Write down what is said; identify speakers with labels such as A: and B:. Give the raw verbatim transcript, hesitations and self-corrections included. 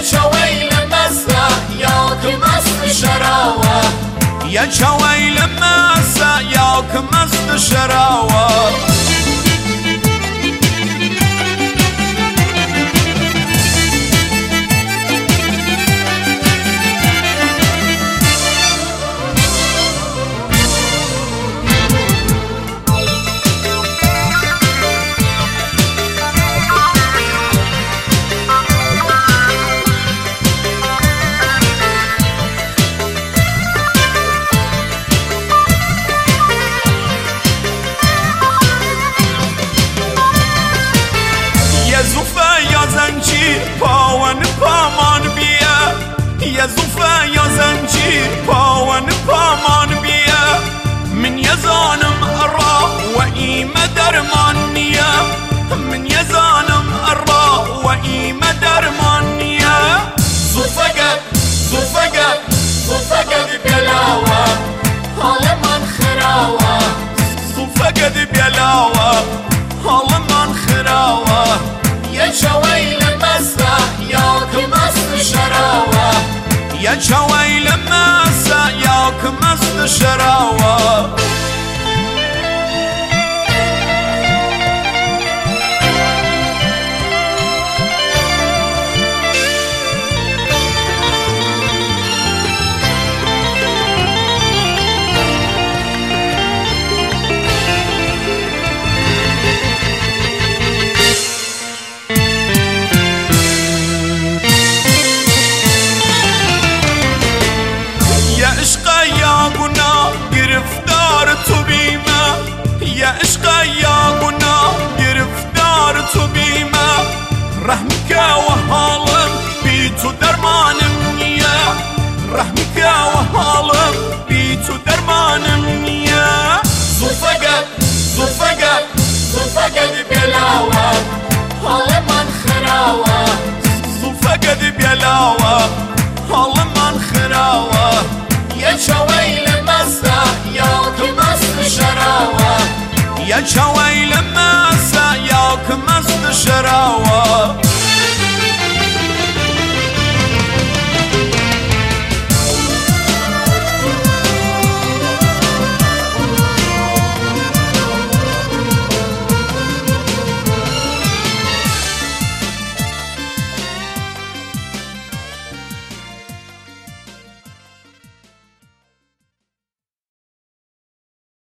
A: چویل مسته یا که مست شراوه
B: یا چویل مسته یا که مست شراوه زوفه یا زنجیر پاون پامان بیا یا زوفه یا زنجیر پاون پامان بیا من یزانم را و ایم درمان نیا من یزانم را و ایم درمان نیا
A: زوفه گد زوفه گد زوفه گد بیلاوه حال من خراوه
B: زوفه گد بیلاوه حال من خراوه
A: یا چویل مسته یا که مست شراوه
B: یا چویل مسته یا که مست شراوه گرفتار تو بیمه یا عشق یا گناه گرفتار تو بیمه رحم که و حالم بی تو درمانم نیه رحم که و حالم بی تو درمانم نیه
A: زوفه گد زوفه گد زوفه گد بیلاوه حال من خراوه
B: زوفه گد بیلاوه حال من خراوه
A: یا چویل مسته یا که مست شراوه
B: یا چویل مسته یا که مست شراوه